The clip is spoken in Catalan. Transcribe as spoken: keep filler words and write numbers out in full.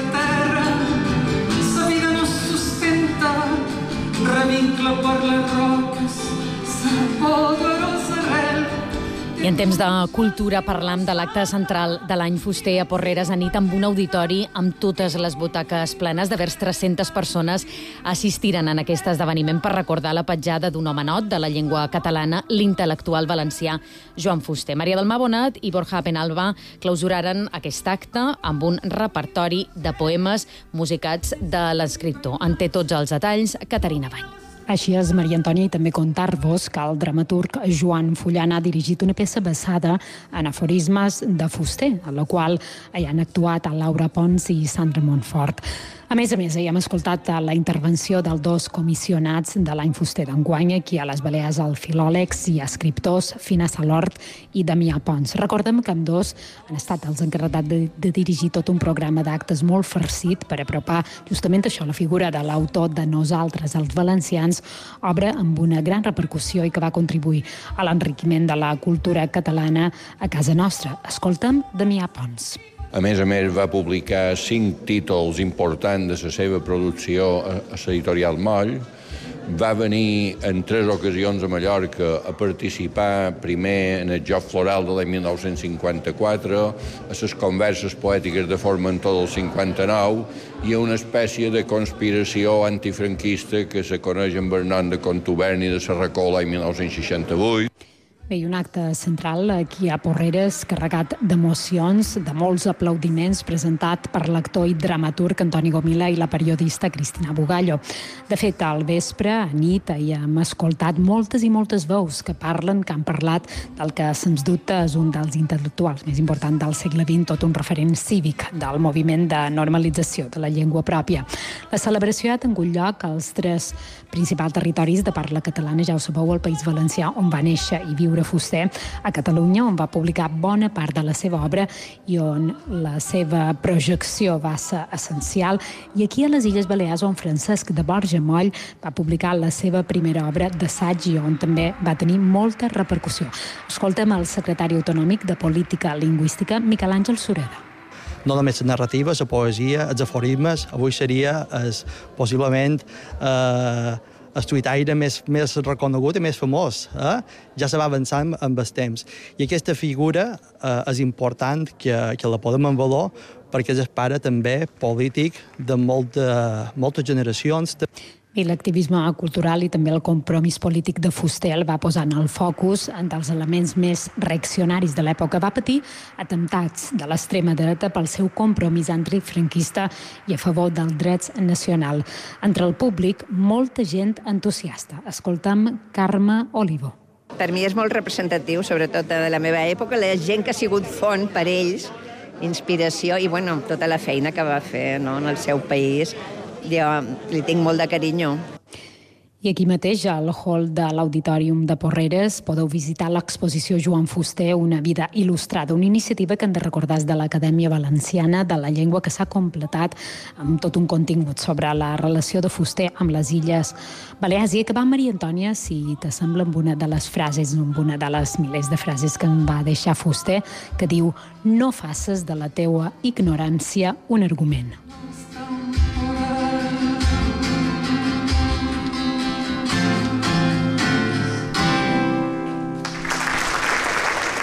terra, sa vida nos sustenta, revincla per les roques, sa poderosa arrel. I en temps de cultura parlam de l'acte central de l'any fuster a Porreres a nit amb un auditori amb totes les butaques plenes. De vers tres-centes persones assistiren en aquest esdeveniment per recordar la petjada d'un homenot de la llengua catalana, l'intel·lectual valencià Joan Fuster. Maria del Mar Bonat i Borja Penalba clausuraren aquest acte amb un repertori de poemes musicats de l'escriptor. En té tots els detalls Caterina Bany. Així és, Maria Antònia, i també contar-vos que el dramaturg Joan Fullana ha dirigit una peça basada en aforismes de Fuster, a la qual hi han actuat a Laura Pons i Sandra Montfort. A més a més, hi hem escoltat la intervenció dels dos comissionats de l'any fuster d'enguany, aquí a les Balears, el filòlegs i escriptors Fina Salort i Damià Pons. Recordem que ambdós han estat els encarregats de, de dirigir tot un programa d'actes molt farcit per apropar justament això, la figura de l'autor de Nosaltres, els valencians, obra amb una gran repercussió i que va contribuir a l'enriquiment de la cultura catalana a casa nostra. Escoltem Damià Pons. A més a més, va publicar cinc títols importants de la seva producció a l'editorial Moll. Va venir en tres ocasions a Mallorca a participar primer en el Joc Floral de l'any mil nou-cents cinquanta-quatre, a les converses poètiques de Formentor del cinquanta-nou i a una espècie de conspiració antifranquista que se coneix amb el nom de Contuberni de Sarracó l'any mil nou-cents seixanta-vuit. Bé, i un acte central aquí a Porreres carregat d'emocions, de molts aplaudiments, presentat per l'actor i dramaturg Antoni Gomila i la periodista Cristina Bugallo. De fet, al vespre, a nit, hi hem escoltat moltes i moltes veus que parlen, que han parlat del que, sens dubte, és un dels intel·lectuals més importants del segle vint, tot un referent cívic del moviment de normalització de la llengua pròpia. La celebració ha tingut lloc als tres principals territoris de parla catalana, ja ho sabeu, al País Valencià, on va néixer i viure Fuster, a Catalunya, on va publicar bona part de la seva obra i on la seva projecció va ser essencial, i aquí a les Illes Balears, on Francesc de Borja Moll va publicar la seva primera obra d'assaig i on també va tenir molta repercussió. Escoltem el secretari autonòmic de Política Lingüística, Miquel Àngel Sureda. No només la narrativa, la poesia, els aforismes, avui seria es, possiblement eh, el tuitaire més, més reconegut i més famós. Eh? Ja se va avançant amb el temps. I aquesta figura eh, és important que, que la podem en valor perquè és el pare també polític de molta, moltes generacions. I l'activisme cultural i també el compromís polític de Fuster el va posar en el focus dels elements més reaccionaris de l'època. Va patir atemptats de l'extrema dreta pel seu compromís antifranquista i a favor dels drets nacionals. Entre el públic, molta gent entusiasta. Escoltem Carme Olivo. Per mi és molt representatiu, sobretot de la meva època, la gent que ha sigut font per ells, inspiració i bueno, tota la feina que va fer, no, en el seu país. Jo li tinc molt de carinyo. I aquí mateix, al hall de l'Auditorium de Porreres, podeu visitar l'exposició Joan Fuster, una vida il·lustrada, una iniciativa que hem de recordar de l'Acadèmia Valenciana de la Llengua, que s'ha completat amb tot un contingut sobre la relació de Fuster amb les Illes Balears. I acabar, Maria Antònia, si t'assembla, amb una de les frases, amb una de les milers de frases que em va deixar Fuster, que diu: no faces de la teua ignorància un argument.